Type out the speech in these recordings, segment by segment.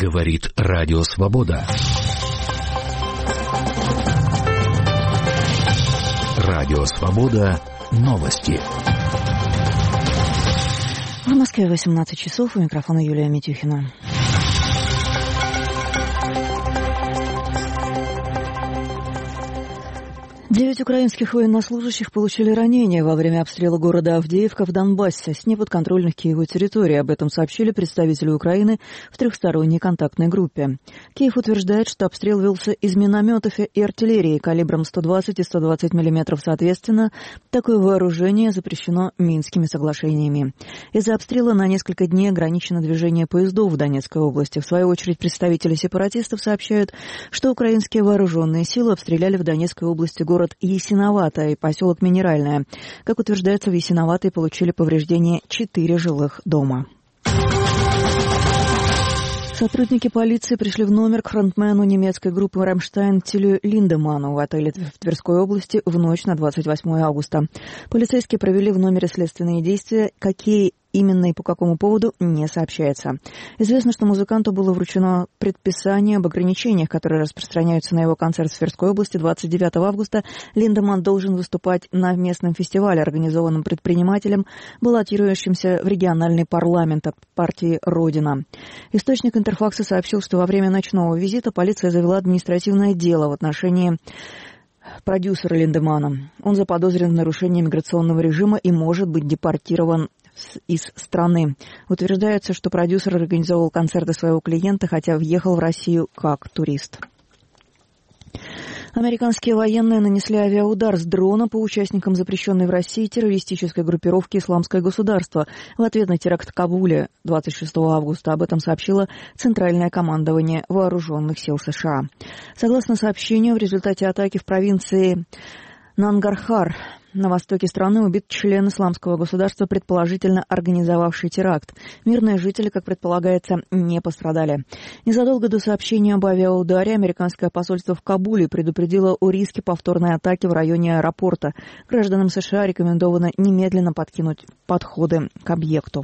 Говорит Радио Свобода. Радио Свобода. Новости. В Москве 18 часов. У микрофона Юлия Митюхина. Девять украинских военнослужащих получили ранения во время обстрела города Авдеевка в Донбассе с неподконтрольных Киеву территорий. Об этом сообщили представители Украины в трехсторонней контактной группе. Киев утверждает, что обстрел велся из минометов и артиллерии калибром 120 и 120 мм соответственно. Такое вооружение запрещено Минскими соглашениями. Из-за обстрела на несколько дней ограничено движение поездов в Донецкой области. В свою очередь представители сепаратистов сообщают, что украинские вооруженные силы обстреляли в Донецкой области город Ясиноватое и поселок Минеральное. Как утверждается, в Ясиноватой получили повреждения 4 жилых дома. Сотрудники полиции пришли в номер к фронтмену немецкой группы «Рамштайн» Тилю Линдеманну в отеле в Тверской области в ночь на 28 августа. Полицейские провели в номере следственные действия. Какие именно и по какому поводу, не сообщается. Известно, что музыканту было вручено предписание об ограничениях, которые распространяются на его концерт в Тверской области 29 августа. Линдеманн должен выступать на местном фестивале, организованном предпринимателем, баллотирующимся в региональный парламент от партии «Родина». Источник Интерфакса сообщил, что во время ночного визита полиция завела административное дело в отношении продюсера Линдеманна. Он заподозрен в нарушении миграционного режима и может быть депортирован из страны. Утверждается, что продюсер организовал концерты своего клиента, хотя въехал в Россию как турист. Американские военные нанесли авиаудар с дрона по участникам запрещенной в России террористической группировки «Исламское государство» в ответ на теракт в Кабуле 26 августа. Об этом сообщило Центральное командование Вооруженных сил США. Согласно сообщению, в результате атаки в провинции Нангархар на востоке страны убит член Исламского государства, предположительно организовавший теракт. Мирные жители, как предполагается, не пострадали. Незадолго до сообщения об авиаударе американское посольство в Кабуле предупредило о риске повторной атаки в районе аэропорта. Гражданам США рекомендовано немедленно подкинуть подходы к объекту.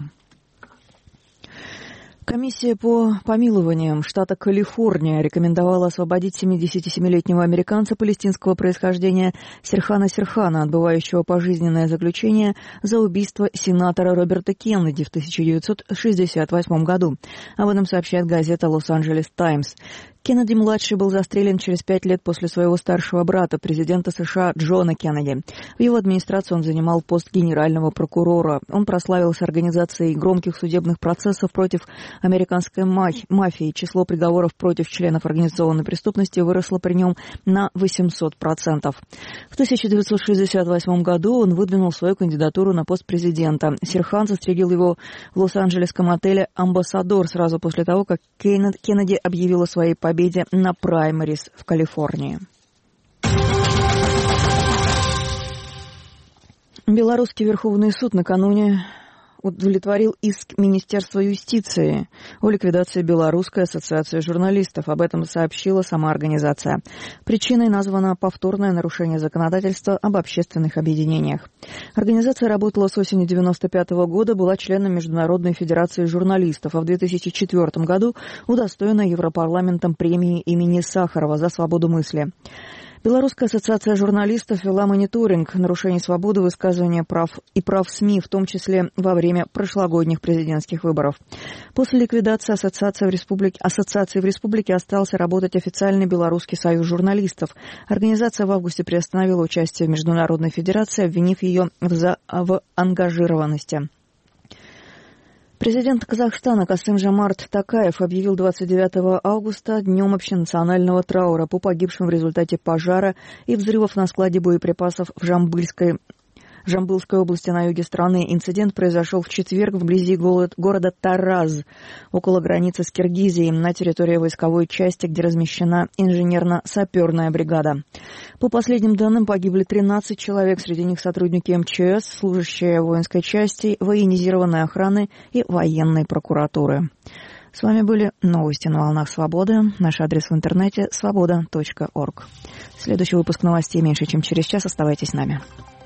Комиссия по помилованиям штата Калифорния рекомендовала освободить 77-летнего американца палестинского происхождения Сирхана Сирхана, отбывающего пожизненное заключение за убийство сенатора Роберта Кеннеди в 1968 году. Об этом сообщает газета «Лос-Анджелес Таймс». Кеннеди-младший был застрелен через 5 лет после своего старшего брата, президента США Джона Кеннеди. В его администрации он занимал пост генерального прокурора. Он прославился организацией громких судебных процессов против американской мафии. Число приговоров против членов организованной преступности выросло при нем на 800%. В 1968 году он выдвинул свою кандидатуру на пост президента. Сирхан застрелил его в лос-анджелесском отеле «Амбассадор» сразу после того, как Кеннеди объявил о своей победе на праймерис в Калифорнии. Белорусский Верховный суд накануне удовлетворил иск Министерства юстиции о ликвидации Белорусской ассоциации журналистов. Об этом сообщила сама организация. Причиной названо повторное нарушение законодательства об общественных объединениях. Организация работала с осени 1995 года, была членом Международной федерации журналистов, а в 2004 году удостоена Европарламентом премии имени Сахарова за свободу мысли. Белорусская ассоциация журналистов вела мониторинг нарушений свободы высказывания прав СМИ, в том числе во время прошлогодних президентских выборов. После ликвидации ассоциации в республике остался работать официальный Белорусский союз журналистов. Организация в августе приостановила участие в Международной федерации, обвинив ее в ангажированности. Президент Казахстана Касым-Жомарт Токаев объявил 29 августа днем общенационального траура по погибшим в результате пожара и взрывов на складе боеприпасов в Жамбылской области на юге страны. Инцидент произошел в четверг вблизи города Тараз, около границы с Киргизией, на территории войсковой части, где размещена инженерно-саперная бригада. По последним данным, погибли 13 человек, среди них сотрудники МЧС, служащие воинской части, военизированной охраны и военной прокуратуры. С вами были новости на волнах Свободы. Наш адрес в интернете – svoboda.org. Следующий выпуск новостей меньше чем через час. Оставайтесь с нами.